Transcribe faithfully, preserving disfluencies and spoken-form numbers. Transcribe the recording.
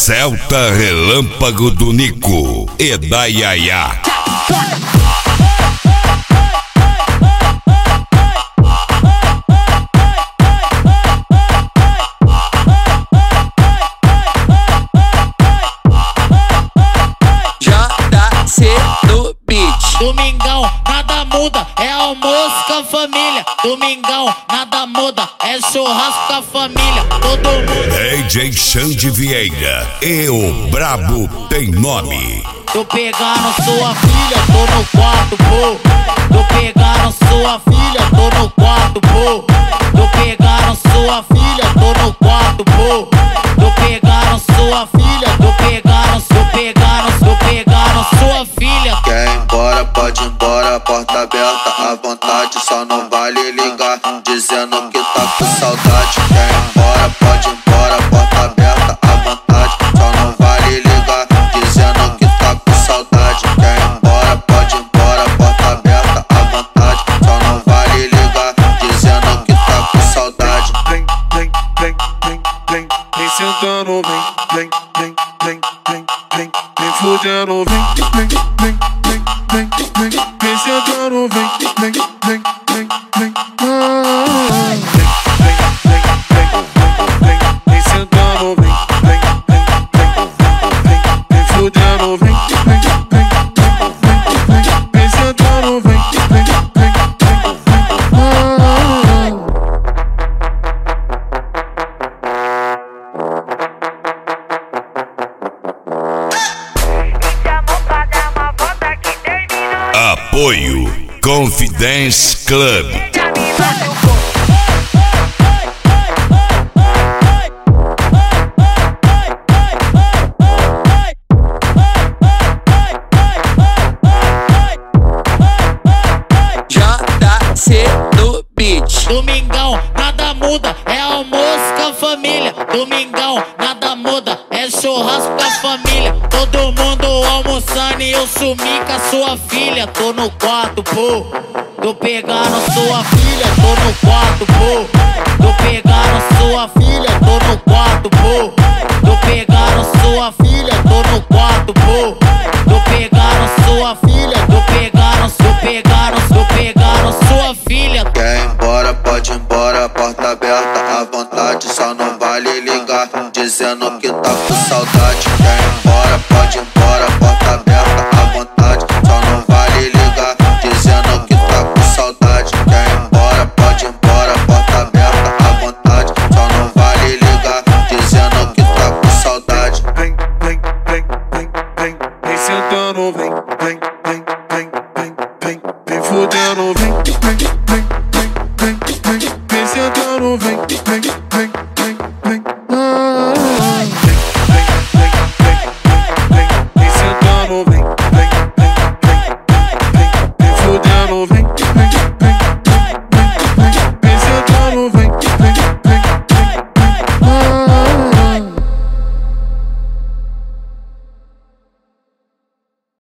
Celta Relâmpago do Nico e da Yaya. Domingão, nada muda, é almoço com a família. Domingão, nada muda, é churrasco com a família. Todo mundo. D J Xande Vieira e o Brabo tem nome. Tô pegando sua filha, tô no quarto, pô. Tô pegando sua filha, tô no quarto, pô. Tô pegando sua filha, tô no quarto, pô. Tô pegando sua filha, tô pegando, tô pegando, tô pegando sua filha. Quer ir embora, pode ir embora, porta aberta à vontade, só não vale ligar, dizendo que tá com saudade. Quer ir embora, pode ir embora, porta aberta à vontade, só não vale ligar, dizendo que tá com saudade. Quer ir embora, pode ir embora, porta aberta à vontade, só não vale ligar, dizendo que tá com saudade. Vem, vem, vem, vem, vem, vem sentando, vem, vem, vem, vem, vem, vem, vem fudendo, vem, vem, vem, vem, vem, vem, vem sentando, vem, vem, vem, vem, vem, ah, vem, vem, vem, vem, vem, vem sentando, vem, vem, vem, vem, vem, vem fudendo, vem, vem, vem, vem, vem, vem sentando, vem, vem, vem, vem, vem, ah. Apoio Confidence Club. J C no beat. Domingão, nada muda, é almoço com a família. Domingão, nada muda, é churrasco com a família. Todo mundo almoçando e eu sumi com a sua filha. Tô no quarto, pô. Tô pegando sua filha, tô no quarto, pô. Tô pegando sua filha, tô no quarto, pô. Tô pegando sua filha, tô no quarto, pô. Tô pegando sua filha, tô pegando, tô pegando, tô pegando sua filha. Quer ir embora, pode ir embora, porta aberta à vontade, só não vale ligar, dizendo que tá com saudade. Quer ir embora, pode ir embora, porta aberta à vontade, só não vale ligar, dizendo que tá com saudade. Quer ir embora, pode ir embora, porta aberta à vontade, só não vale ligar, dizendo que tá com saudade. Vem, vem, vem, vem, vem, vem sentando, vem, vem, vem, vem, vem, vem, vem fudendo, vem, vem, vem, vem, vem, vem, vem sentando, vem, vem.